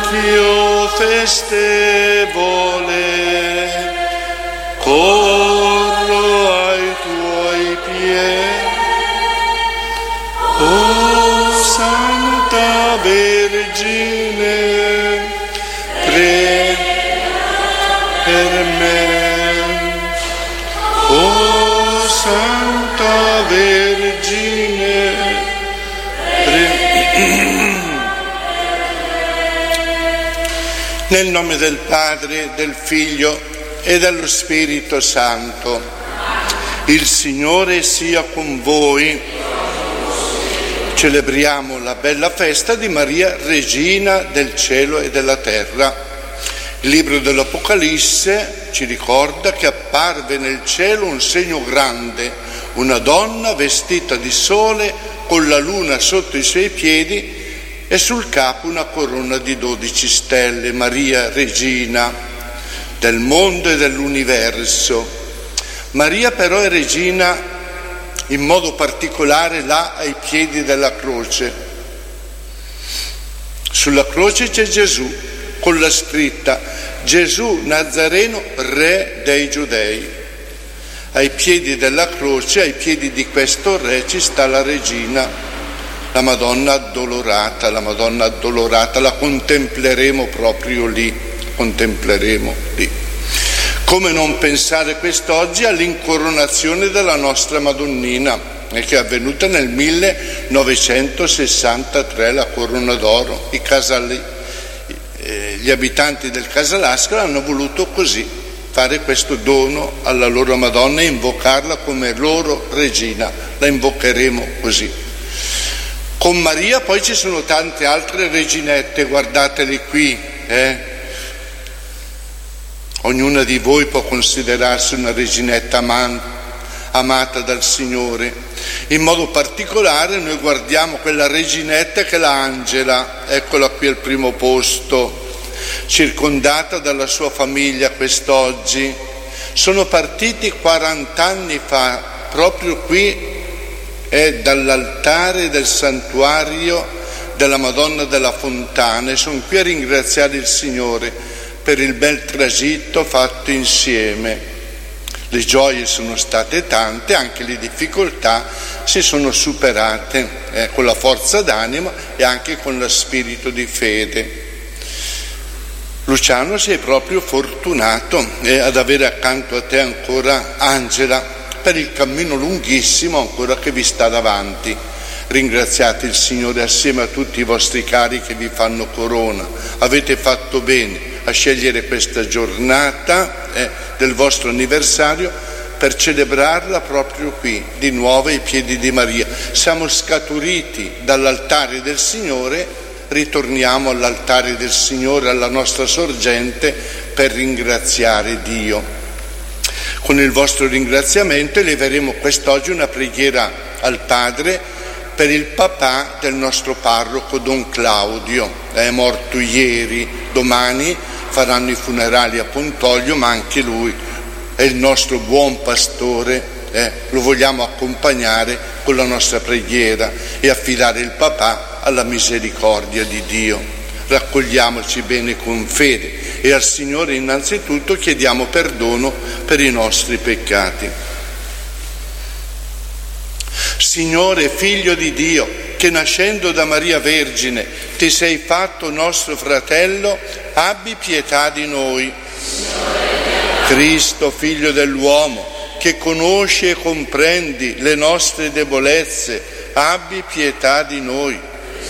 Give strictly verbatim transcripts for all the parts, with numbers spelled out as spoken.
Tempio festevole, corro ai tuoi piedi, o Santa Vergine, prega per me, o Santa Vergine, prega. Nel nome del Padre, del Figlio e dello Spirito Santo. Il Signore sia con voi. Celebriamo la bella festa di Maria, Regina del cielo e della terra. Il libro dell'Apocalisse ci ricorda che apparve nel cielo un segno grande, una donna vestita di sole con la luna sotto i suoi piedi e sul capo una corona di dodici stelle, Maria Regina del mondo e dell'universo. Maria però è regina in modo particolare là ai piedi della croce. Sulla croce c'è Gesù con la scritta Gesù Nazareno, re dei Giudei. Ai piedi della croce, ai piedi di questo re ci sta la regina, la Madonna addolorata, la Madonna addolorata, la contempleremo proprio lì, contempleremo lì. Come non pensare quest'oggi all'incoronazione della nostra Madonnina, che è avvenuta nel millenovecentosessantatré, la corona d'oro. I casali, eh, gli abitanti del Casalasca hanno voluto così, fare questo dono alla loro Madonna e invocarla come loro regina, la invocheremo così. Con Maria poi ci sono tante altre reginette, guardatele qui, eh? Ognuna di voi può considerarsi una reginetta amante, amata dal Signore. In modo particolare noi guardiamo quella reginetta che è l'Angela, eccola qui al primo posto, circondata dalla sua famiglia quest'oggi. Sono partiti quarant'anni fa, proprio qui, è dall'altare del santuario della Madonna della Fontana, e sono qui a ringraziare il Signore per il bel tragitto fatto insieme. Le gioie sono state tante, anche le difficoltà si sono superate eh, con la forza d'anima e anche con lo spirito di fede. Luciano, sei proprio fortunato eh, ad avere accanto a te ancora Angela, per il cammino lunghissimo ancora che vi sta davanti. Ringraziate il Signore assieme a tutti i vostri cari che vi fanno corona. Avete fatto bene a scegliere questa giornata eh, del vostro anniversario per celebrarla proprio qui, di nuovo ai piedi di Maria. Siamo scaturiti dall'altare del Signore, ritorniamo all'altare del Signore, alla nostra sorgente, per ringraziare Dio. Con il vostro ringraziamento eleveremo quest'oggi una preghiera al Padre per il papà del nostro parroco Don Claudio. È morto ieri, domani faranno i funerali a Pontoglio, ma anche lui è il nostro buon pastore, eh, lo vogliamo accompagnare con la nostra preghiera e affidare il papà alla misericordia di Dio. Raccogliamoci bene con fede e al Signore innanzitutto chiediamo perdono per i nostri peccati. Signore, Figlio di Dio, che nascendo da Maria Vergine ti sei fatto nostro fratello, abbi pietà di noi. Cristo, Figlio dell'uomo, che conosci e comprendi le nostre debolezze, abbi pietà di noi.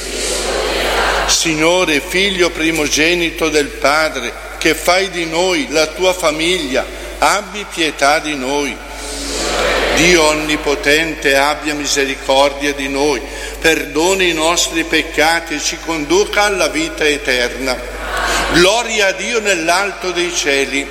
Signore, Figlio primogenito del Padre, che fai di noi la tua famiglia, abbi pietà di noi. Dio onnipotente, abbia misericordia di noi, perdoni i nostri peccati e ci conduca alla vita eterna. Gloria a Dio nell'alto dei cieli.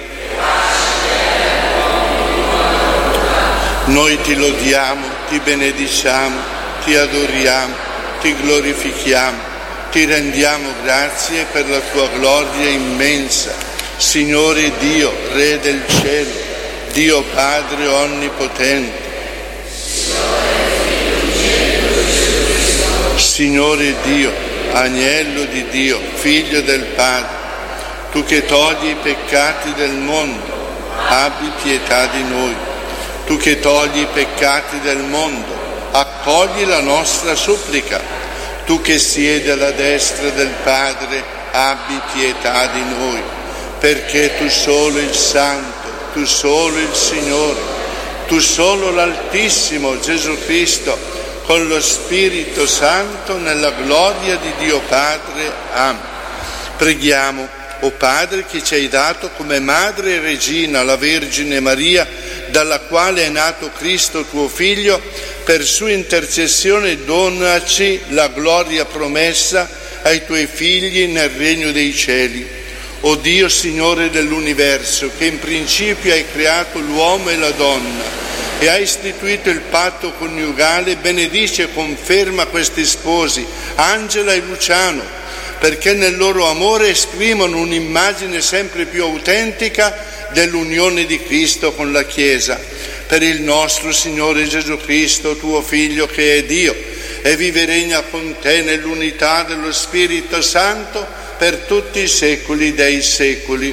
Noi ti lodiamo, ti benediciamo, ti adoriamo, ti glorifichiamo. Ti rendiamo grazie per la tua gloria immensa, Signore Dio, Re del cielo, Dio Padre onnipotente. Signore Dio, Agnello di Dio, Figlio del Padre, tu che togli i peccati del mondo, abbi pietà di noi. Tu che togli i peccati del mondo, accogli la nostra supplica. Tu che siedi alla destra del Padre, abbi pietà di noi, perché tu solo il Santo, tu solo il Signore, tu solo l'Altissimo Gesù Cristo, con lo Spirito Santo, nella gloria di Dio Padre. Amen. Preghiamo, o Padre, che ci hai dato come Madre e Regina la Vergine Maria, dalla quale è nato Cristo tuo Figlio, per sua intercessione donaci la gloria promessa ai tuoi figli nel regno dei cieli. O Dio, Signore dell'universo, che in principio hai creato l'uomo e la donna e hai istituito il patto coniugale, benedice e conferma questi sposi, Angela e Luciano, perché nel loro amore esprimono un'immagine sempre più autentica dell'unione di Cristo con la Chiesa. Per il nostro Signore Gesù Cristo, tuo Figlio, che è Dio e vive e regna con te nell'unità dello Spirito Santo per tutti i secoli dei secoli.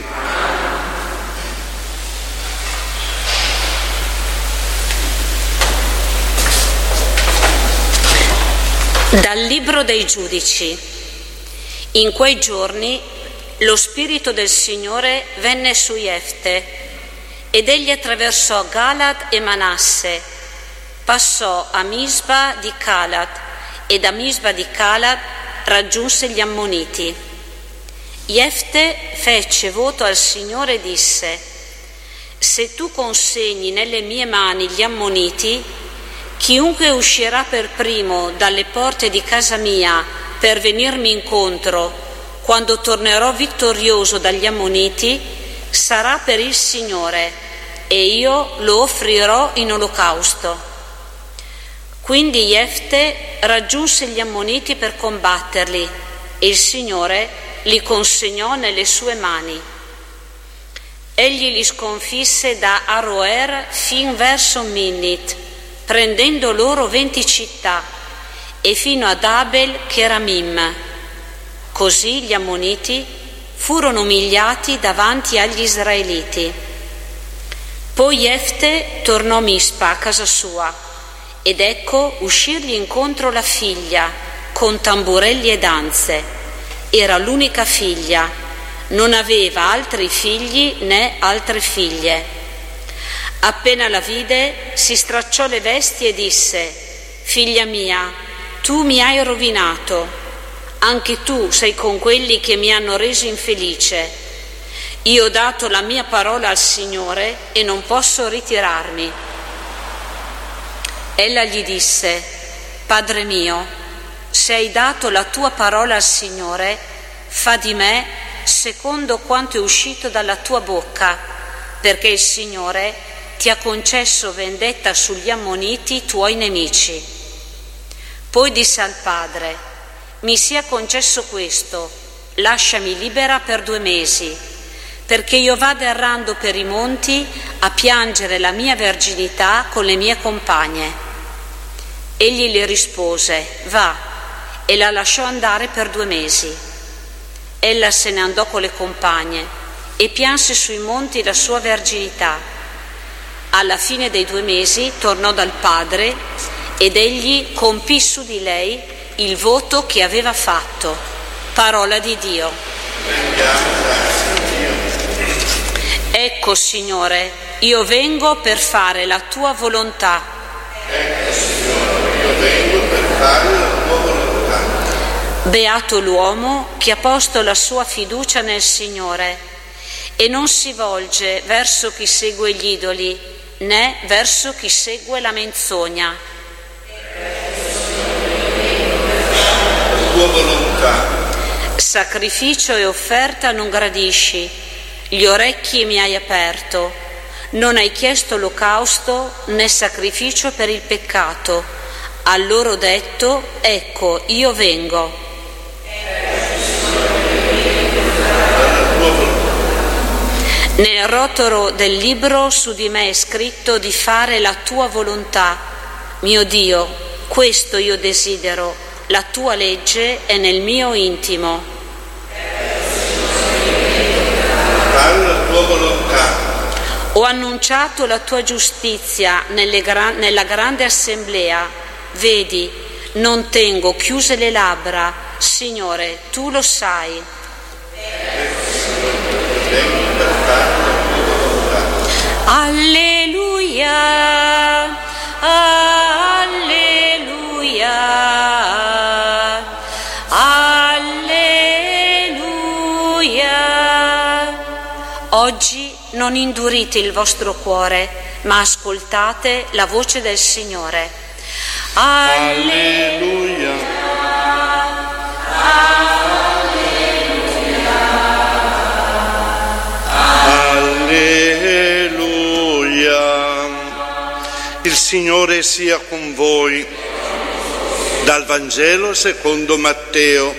Dal Libro dei Giudici. In quei giorni lo Spirito del Signore venne su Jefte ed egli attraversò Galad e Manasse, passò a Misba di Calad e da Misba di Calad raggiunse gli Ammoniti. Jefte fece voto al Signore e disse: se tu consegni nelle mie mani gli Ammoniti, chiunque uscirà per primo dalle porte di casa mia per venirmi incontro quando tornerò vittorioso dagli Ammoniti sarà per il Signore e io lo offrirò in olocausto. Quindi Jefte raggiunse gli Ammoniti per combatterli e il Signore li consegnò nelle sue mani. Egli li sconfisse da Aroer fin verso Minnit, prendendo loro venti città, e fino ad Abel Keramim. Così gli Ammoniti furono umiliati davanti agli Israeliti. Poi Jefte tornò a Mispa, a casa sua, ed ecco uscirgli incontro la figlia, con tamburelli e danze. Era l'unica figlia, non aveva altri figli né altre figlie. Appena la vide, si stracciò le vesti e disse: figlia mia, tu mi hai rovinato, anche tu sei con quelli che mi hanno reso infelice. Io ho dato la mia parola al Signore e non posso ritirarmi. Ella gli disse: Padre mio, se hai dato la tua parola al Signore, fa di me secondo quanto è uscito dalla tua bocca, perché il Signore ti ha concesso vendetta sugli Ammoniti, tuoi nemici. Poi disse al padre: mi sia concesso questo, lasciami libera per due mesi, perché io vada errando per i monti a piangere la mia verginità con le mie compagne. Egli le rispose: va, e la lasciò andare per due mesi. Ella se ne andò con le compagne e pianse sui monti la sua verginità. Alla fine dei due mesi tornò dal padre ed egli compì su di lei il voto che aveva fatto. Parola di Dio. Ecco, Signore, io vengo per fare la tua volontà. Ecco, Signore, io vengo per fare la tua volontà. Beato l'uomo che ha posto la sua fiducia nel Signore e non si volge verso chi segue gli idoli, né verso chi segue la menzogna. La tua volontà. Sacrificio e offerta non gradisci, gli orecchi mi hai aperto, non hai chiesto olocausto né sacrificio per il peccato. A loro detto: ecco, io vengo. Nel rotolo del libro su di me è scritto di fare la tua volontà. Mio Dio, questo io desidero, la tua legge è nel mio intimo. Fare la tua volontà. Ho annunciato la tua giustizia nelle gran- nella grande assemblea. Vedi, non tengo chiuse le labbra. Signore, tu lo sai. Alleluia, alleluia, alleluia. Oggi non indurite il vostro cuore, ma ascoltate la voce del Signore. Alleluia. Alleluia. Il Signore sia con voi. Dal Vangelo secondo Matteo.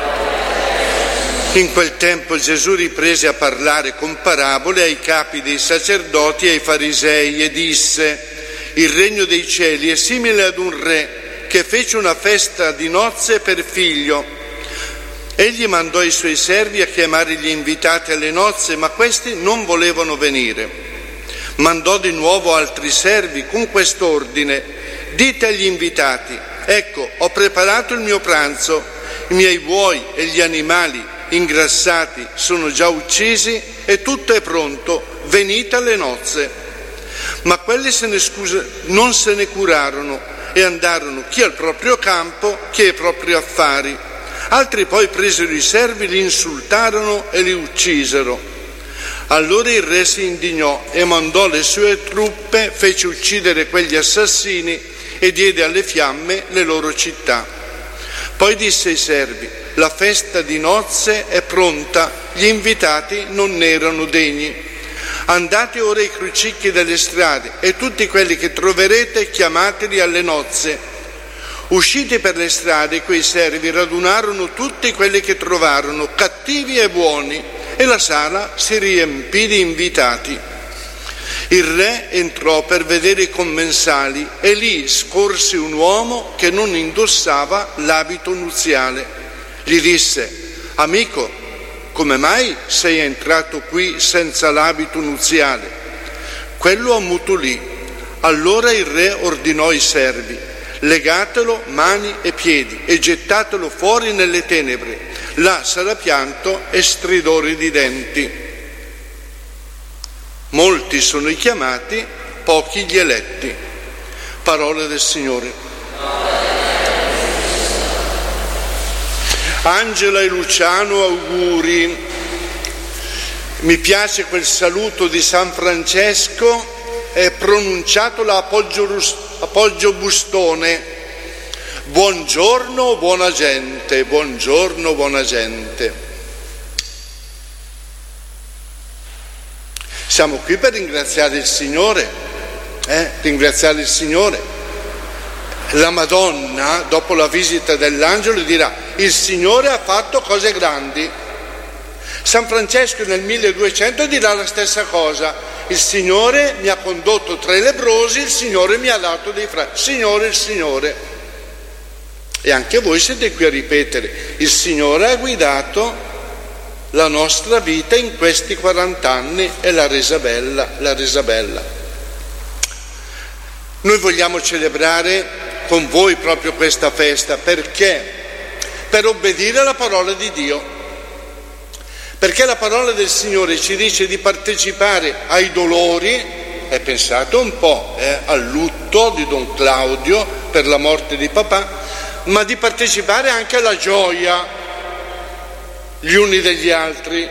In quel tempo Gesù riprese a parlare con parabole ai capi dei sacerdoti e ai farisei e disse: il regno dei cieli è simile ad un re che fece una festa di nozze per figlio. Egli mandò i suoi servi a chiamare gli invitati alle nozze, ma questi non volevano venire. Mandò di nuovo altri servi con quest'ordine: dite agli invitati: ecco, ho preparato il mio pranzo, i miei buoi e gli animali ingrassati sono già uccisi e tutto è pronto, venite alle nozze. Ma quelli se ne scusa, non se ne curarono e andarono chi al proprio campo, chi ai propri affari. Altri poi presero i servi, li insultarono e li uccisero. Allora il re si indignò e mandò le sue truppe, fece uccidere quegli assassini e diede alle fiamme le loro città. Poi disse ai servi: la festa di nozze è pronta, gli invitati non ne erano degni. Andate ora ai crocicchi delle strade e tutti quelli che troverete chiamateli alle nozze. Usciti per le strade, quei servi radunarono tutti quelli che trovarono, cattivi e buoni, e la sala si riempì di invitati. Il re entrò per vedere i commensali e lì scorse un uomo che non indossava l'abito nuziale. Gli disse: amico, come mai sei entrato qui senza l'abito nuziale? Quello ammutolì. Allora il re ordinò ai servi: legatelo mani e piedi e gettatelo fuori nelle tenebre. Là sarà pianto e stridore di denti. Molti sono i chiamati, pochi gli eletti. Parola del Signore. Angela e Luciano, auguri. Mi piace quel saluto di San Francesco, è pronunciato la appoggio, appoggio bustone. Buongiorno, buona gente, buongiorno, buona gente. Siamo qui per ringraziare il Signore, eh? ringraziare il Signore. La Madonna, dopo la visita dell'angelo, dirà: il Signore ha fatto cose grandi. San Francesco nel milleduecento dirà la stessa cosa: il Signore mi ha condotto tra i lebbrosi, il Signore mi ha dato dei fratelli. Signore, il Signore. E anche voi siete qui a ripetere: il Signore ha guidato la nostra vita in questi quaranta anni e l'ha resa bella, l'ha resa bella. Noi vogliamo celebrare con voi proprio questa festa, perché? Per obbedire alla parola di Dio, perché la parola del Signore ci dice di partecipare ai dolori, e pensate un po' eh, al lutto di Don Claudio per la morte di papà, ma di partecipare anche alla gioia gli uni degli altri.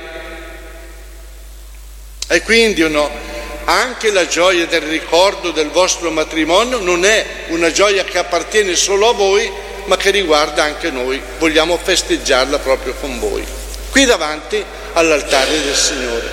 E quindi no, anche la gioia del ricordo del vostro matrimonio non è una gioia che appartiene solo a voi, ma che riguarda anche noi. Vogliamo festeggiarla proprio con voi, qui davanti all'altare del Signore.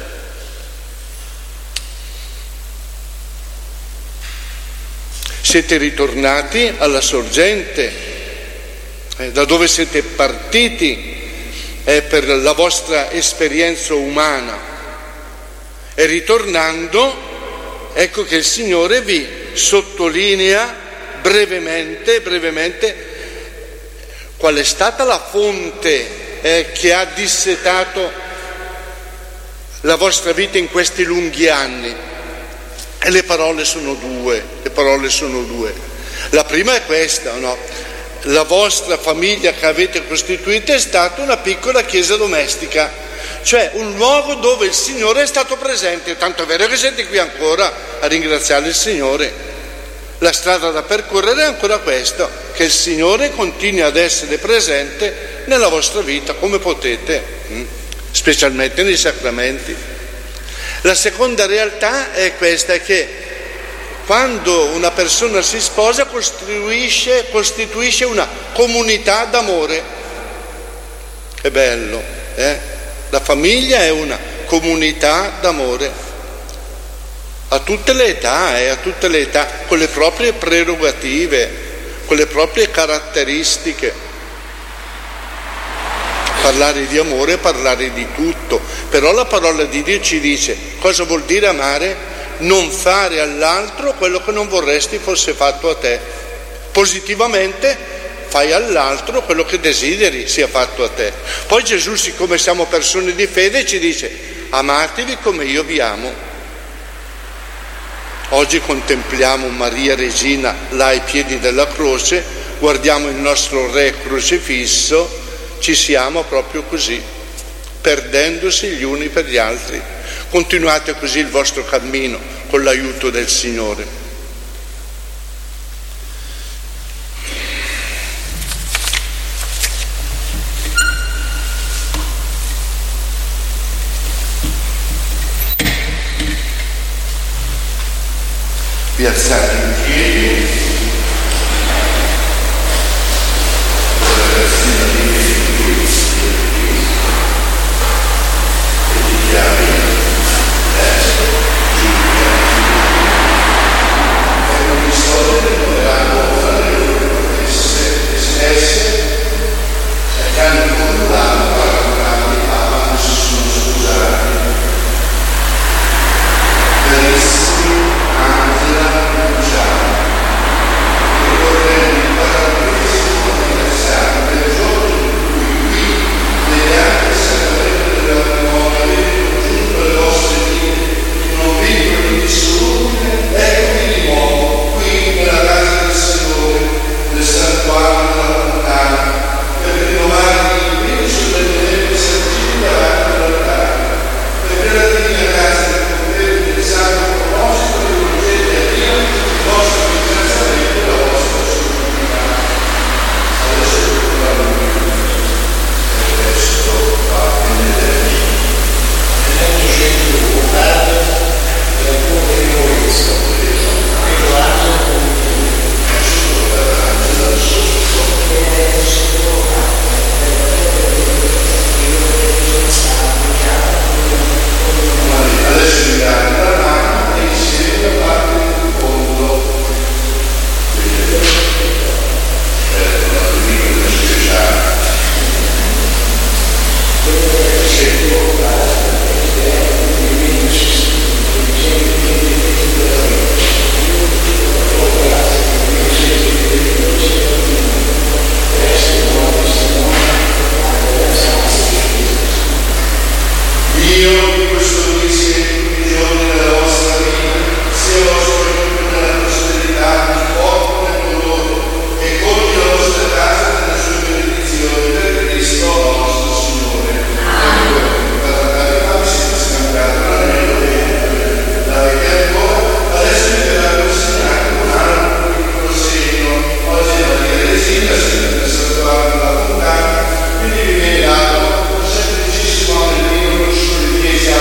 Siete ritornati alla sorgente, eh, da dove siete partiti eh, per la vostra esperienza umana. E ritornando, ecco che il Signore vi sottolinea brevemente, brevemente qual è stata la fonte eh, che ha dissetato la vostra vita in questi lunghi anni? E le parole sono due, le parole sono due. La prima è questa, no? La vostra famiglia che avete costituito è stata una piccola chiesa domestica, cioè un luogo dove il Signore è stato presente, tanto è vero che siete qui ancora a ringraziare il Signore. La strada da percorrere è ancora questa, che il Signore continui ad essere presente nella vostra vita come potete, specialmente nei sacramenti. La seconda realtà è questa, che quando una persona si sposa costituisce, costituisce una comunità d'amore. È bello, eh? La famiglia è una comunità d'amore. A tutte le età, eh, a tutte le età, con le proprie prerogative, con le proprie caratteristiche. Parlare di amore è parlare di tutto, però la parola di Dio ci dice cosa vuol dire amare? Non fare all'altro quello che non vorresti fosse fatto a te. Positivamente fai all'altro quello che desideri sia fatto a te. Poi Gesù, siccome siamo persone di fede, ci dice: amatevi come io vi amo. Oggi contempliamo Maria Regina là ai piedi della croce, guardiamo il nostro Re crocifisso, ci siamo proprio così, perdendosi gli uni per gli altri. Continuate così il vostro cammino con l'aiuto del Signore. Vi alzate in piedi, con la ragazzina di Cristo e dichiari adesso Giulia e non mi sto denominando fra le loro stesse stesse e che hanno condannato paragonati a quando si sono scusati. Verissimi Angela Luciano, ricorrendo il battesimo anniversario del giorno in cui qui, mediante il sacramento della memoria, avete congiunto le vostre vite, non vincono indissolubile, eccomi di nuovo qui nella casa del Signore, nel santuario della fontana, per rinnovare l'impegno delle mie eserciti davanti all'altare, perché la divina casa del potere del Santo proposito rivolgete a Dio il vostro ringraziamento e la vostra solidarietà. Adesso la luce e questo va benedetto. E molto scempio vocato e alcune memorizza, ritrovato sotto la ragione del sotto e sotto adesso mi dà la mano e insieme la parte del fondo. Vedete? Ecco la domenica speciale. Sento io in questo mese, i giorni della vostra vita, sia vostro aiuto nella prosperità, nel fuoco, nel dolore, e colmi la vostra casa nella sua benedizione per Cristo nostro Signore. Ecco, per la carità vi siete scambiato l'anello dentro, l'avete ancora, adesso vi verrà consegnato un altro piccolo segno. Oggi è Maria Regina, siete nel santuario della fontana, quindi vi viene dato un semplicissimo anellino rosso di chiesa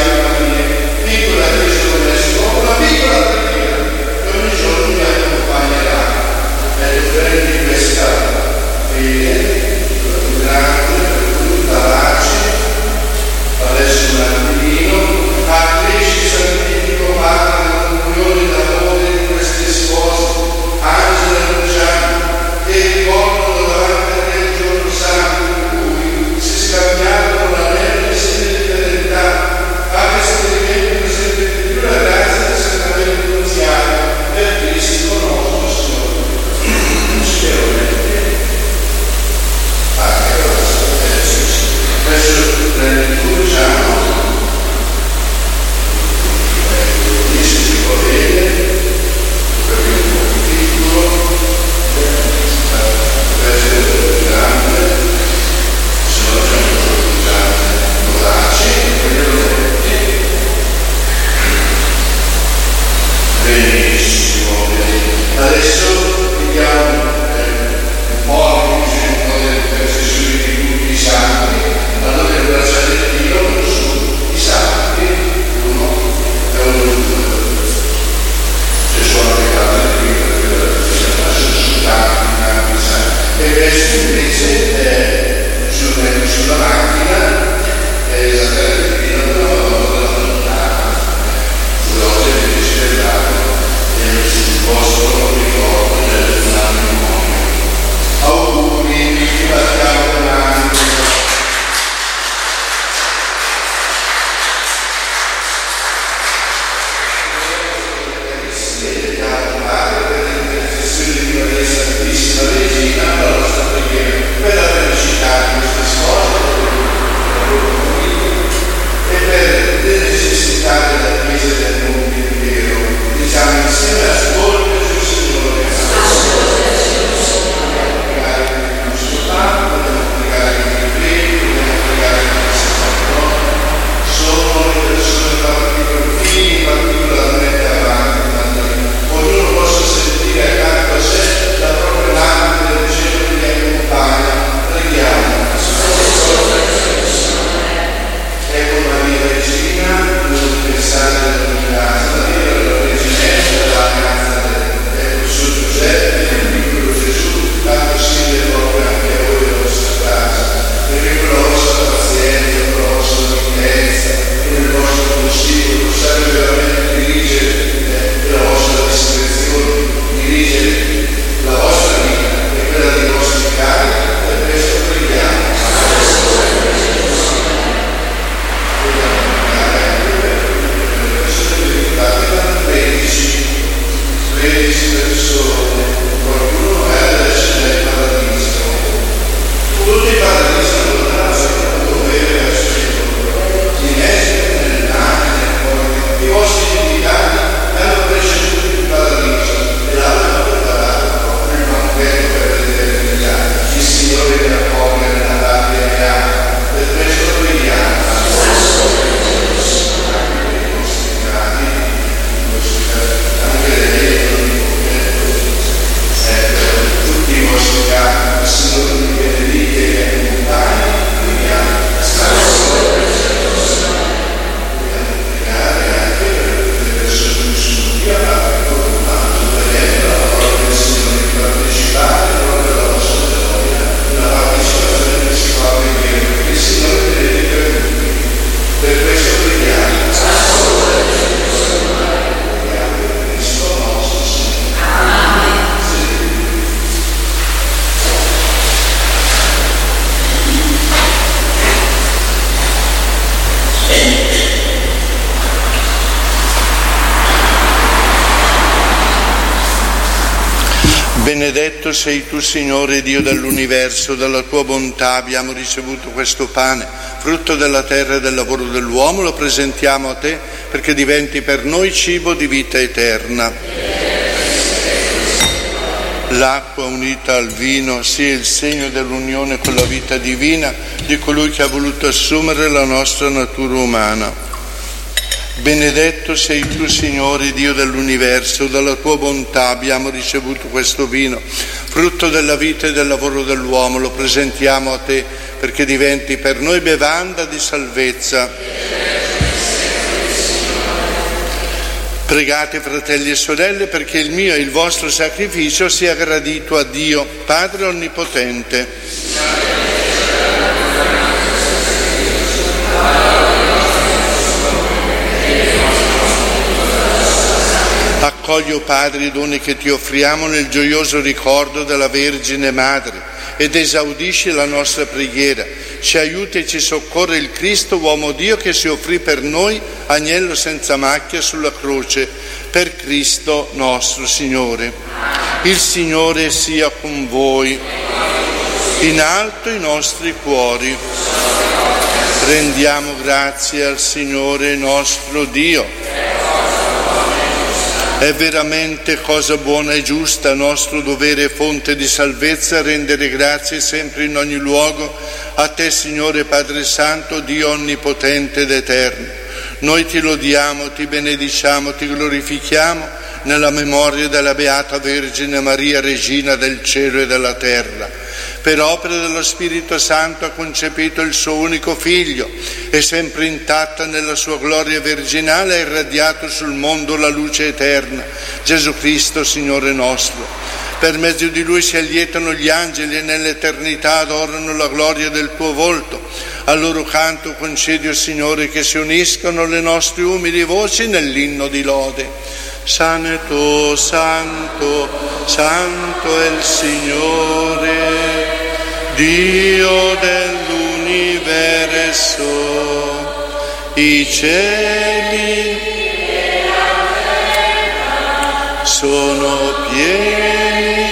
Benedetto sei tu, Signore Dio dell'universo, dalla tua bontà abbiamo ricevuto questo pane, frutto della terra e del lavoro dell'uomo, lo presentiamo a te perché diventi per noi cibo di vita eterna. L'acqua unita al vino sia il segno dell'unione con la vita divina di colui che ha voluto assumere la nostra natura umana. Benedetto sei tu, Signore Dio dell'universo, dalla tua bontà abbiamo ricevuto questo vino, frutto della vita e del lavoro dell'uomo, lo presentiamo a te perché diventi per noi bevanda di salvezza. Pregate, fratelli e sorelle, perché il mio e il vostro sacrificio sia gradito a Dio, Padre Onnipotente. Accogli, o Padre, i doni che ti offriamo nel gioioso ricordo della Vergine Madre ed esaudisci la nostra preghiera. Ci aiuta e ci soccorre il Cristo, uomo Dio, che si offrì per noi, agnello senza macchia sulla croce, per Cristo nostro Signore. Il Signore sia con voi. In alto i nostri cuori. Rendiamo grazie al Signore nostro Dio. È veramente cosa buona e giusta, nostro dovere e fonte di salvezza, rendere grazie sempre in ogni luogo a te, Signore Padre Santo, Dio onnipotente ed eterno. Noi ti lodiamo, ti benediciamo, ti glorifichiamo nella memoria della Beata Vergine Maria, Regina del cielo e della terra. Per opera dello Spirito Santo ha concepito il suo unico Figlio e sempre intatta nella sua gloria virginale ha irradiato sul mondo la luce eterna, Gesù Cristo, Signore nostro. Per mezzo di Lui si allietano gli angeli e nell'eternità adorano la gloria del tuo volto. Al loro canto concedi, o Signore, che si uniscano le nostre umili voci nell'inno di lode. Santo, Santo, Santo è il Signore, Dio dell'universo. I cieli sono pieni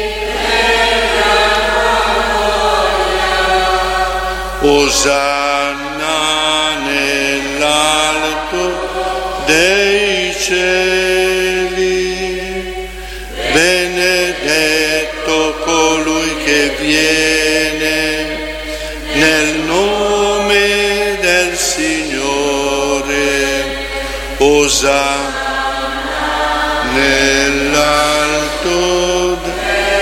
Osanna nell'alto dei cieli, benedetto colui che viene nel nome del Signore, Osanna nell'alto dei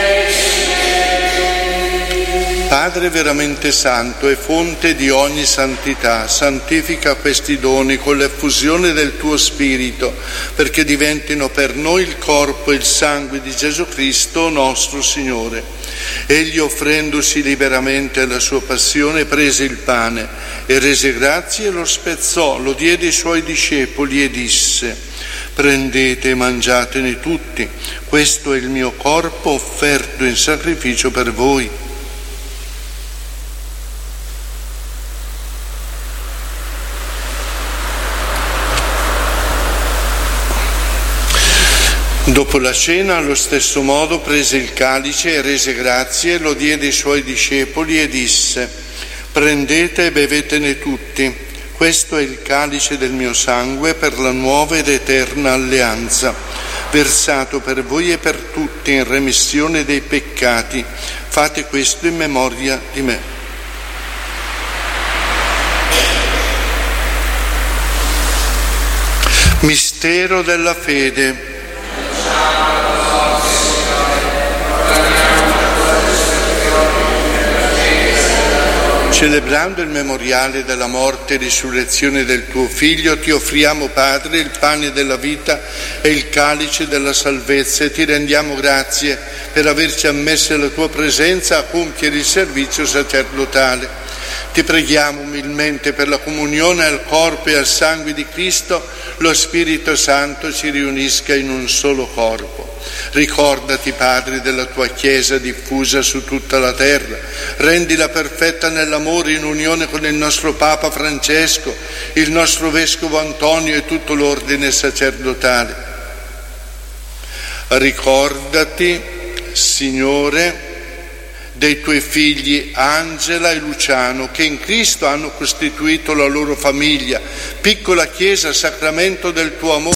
Padre veramente santo e fonte di ogni santità, santifica questi doni con l'effusione del tuo Spirito, perché diventino per noi il corpo e il sangue di Gesù Cristo nostro Signore. Egli, offrendosi liberamente alla sua passione, prese il pane e rese grazie e lo spezzò, lo diede ai suoi discepoli e disse: prendete e mangiatene tutti, questo è il mio corpo offerto in sacrificio per voi. Dopo la cena, allo stesso modo, prese il calice e rese grazie, lo diede ai suoi discepoli e disse: prendete e bevetene tutti, questo è il calice del mio sangue per la nuova ed eterna alleanza, versato per voi e per tutti in remissione dei peccati. Fate questo in memoria di me. Mistero della fede. Celebrando il memoriale della morte e risurrezione del tuo Figlio, ti offriamo, Padre, il pane della vita e il calice della salvezza, e ti rendiamo grazie per averci ammessi alla tua presenza a compiere il servizio sacerdotale. Ti preghiamo umilmente per la comunione al corpo e al sangue di Cristo, lo Spirito Santo ci riunisca in un solo corpo. Ricordati, Padre, della tua Chiesa diffusa su tutta la terra, rendila perfetta nell'amore in unione con il nostro Papa Francesco, il nostro Vescovo Antonio e tutto l'ordine sacerdotale. Ricordati Signore, dei tuoi figli Angela e Luciano, che in Cristo hanno costituito la loro famiglia, piccola Chiesa, sacramento del tuo amore.